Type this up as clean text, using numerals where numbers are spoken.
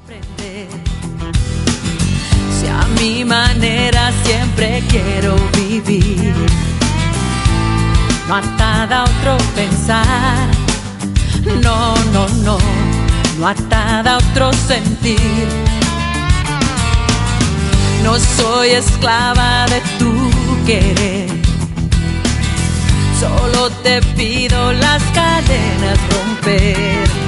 Si a mi manera siempre quiero vivir, no atada a otro pensar, no, no, no, no atada a otro sentir. No soy esclava de tu querer, solo te pido las cadenas romper.